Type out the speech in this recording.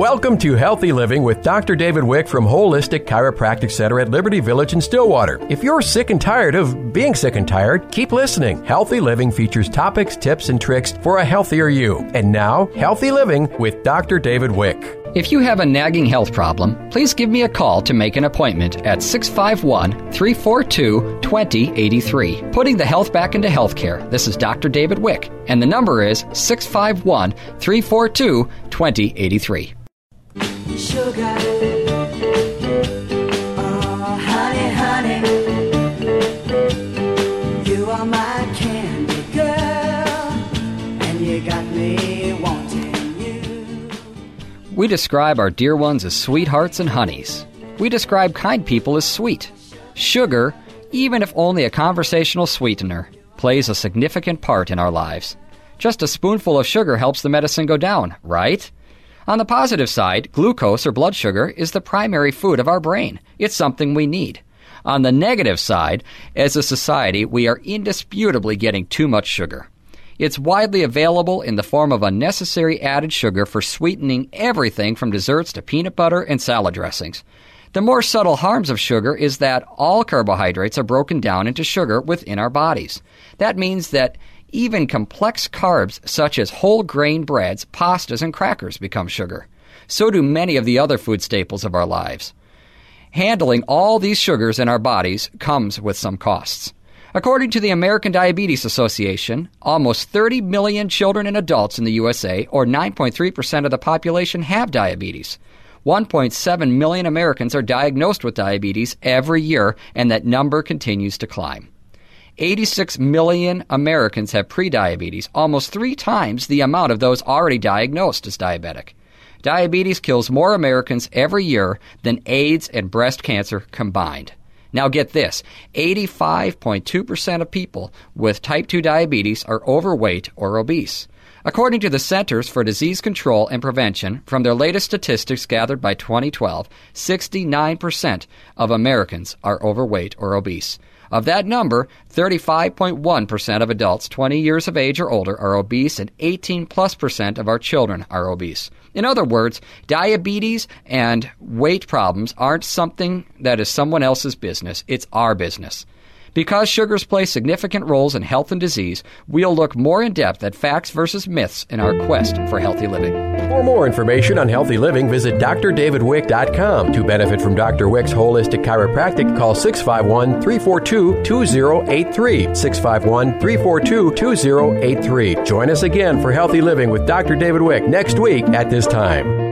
Welcome to Healthy Living with Dr. David Wick from Holistic Chiropractic Center at Liberty Village in Stillwater. If you're sick and tired of being sick and tired, keep listening. Healthy Living features topics, tips, and tricks for a healthier you. And now, Healthy Living with Dr. David Wick. If you have a nagging health problem, please give me a call to make an appointment at 651-342-2083. Putting the health back into healthcare. This is Dr. David Wick, and the number is 651-342-2083. Sugar, oh honey, honey, you are my candy girl, and you got me wanting you. We describe our dear ones as sweethearts and honeys. We describe kind people as sweet. Sugar, even if only a conversational sweetener, plays a significant part in our lives. Just a spoonful of sugar helps the medicine go down, right? On the positive side, glucose or blood sugar is the primary food of our brain. It's something we need. On the negative side, as a society, we are indisputably getting too much sugar. It's widely available in the form of unnecessary added sugar for sweetening everything from desserts to peanut butter and salad dressings. The more subtle harms of sugar is that all carbohydrates are broken down into sugar within our bodies. That means that even complex carbs such as whole grain breads, pastas, and crackers become sugar. So do many of the other food staples of our lives. Handling all these sugars in our bodies comes with some costs. According to the American Diabetes Association, almost 30 million children and adults in the USA, or 9.3% of the population, have diabetes. 1.7 million Americans are diagnosed with diabetes every year, and that number continues to climb. 86 million Americans have prediabetes, almost 3 times the amount of those already diagnosed as diabetic. Diabetes kills more Americans every year than AIDS and breast cancer combined. Now get this, 85.2% of people with type 2 diabetes are overweight or obese. According to the Centers for Disease Control and Prevention, from their latest statistics gathered by 2012, 69% of Americans are overweight or obese. Of that number, 35.1% of adults 20 years of age or older are obese, and 18+% of our children are obese. In other words, diabetes and weight problems aren't something that is someone else's business. It's our business. Because sugars play significant roles in health and disease, we'll look more in depth at facts versus myths in our quest for healthy living. For more information on healthy living, visit drdavidwick.com. To benefit from Dr. Wick's Holistic Chiropractic, call 651-342-2083. 651-342-2083. Join us again for Healthy Living with Dr. David Wick next week at this time.